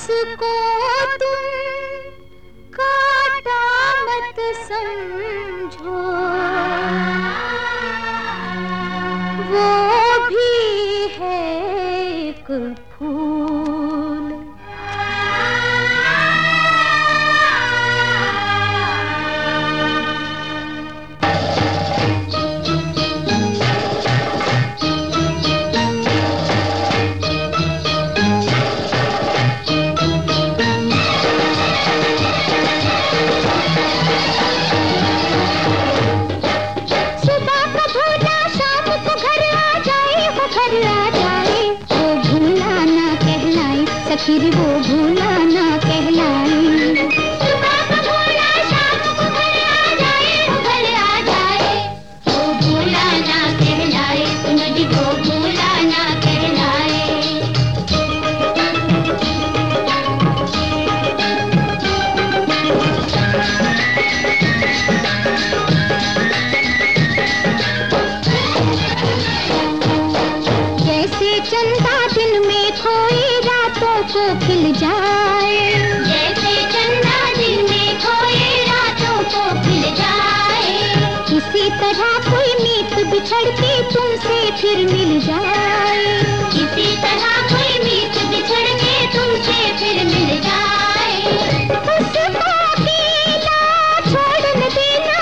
उसको तुम काटा मत समझो, वो भी है एक फूल। फिर वो भूला ना कहलाए। सुबह को भूला शाम को घर आ जाए, वो घर आ जाए, वो भूला ना कहलाए। सुनो जी वो भूला ना कहलाए। जैसे चंदा दिन में खोए को खिल जाए, जैसे चंदा दिन में खोए रातों को खिल जाए, इसी तरह कोई मीत बिछड़ के तुमसे फिर मिल जाए, इसी तरह कोई मीत बिछड़ के तुमसे फिर मिल जाए। उसको अकेला छोड़ न देना,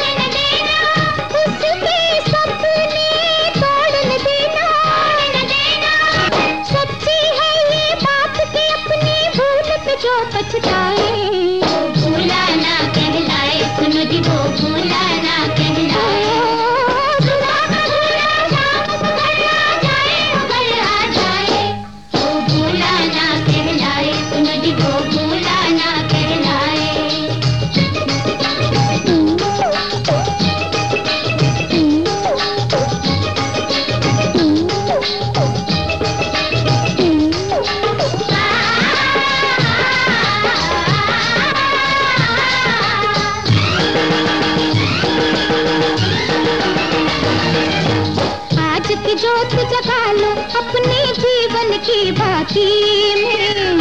उसके सपने तोड़ न देना, सच्ची है ये बात कि अपनी भूल पे जो पछताए, वो भूला ना कहलाए। सुनो जी वो भूला ना कहलाए। सुबह को भूला शाम को घर आ जाए, वो घर आ जाए, वो भूला ना कहलाए। सुनो जी वो भूला ना कहलाए। जोत जगा लो अपने जीवन की बाती में,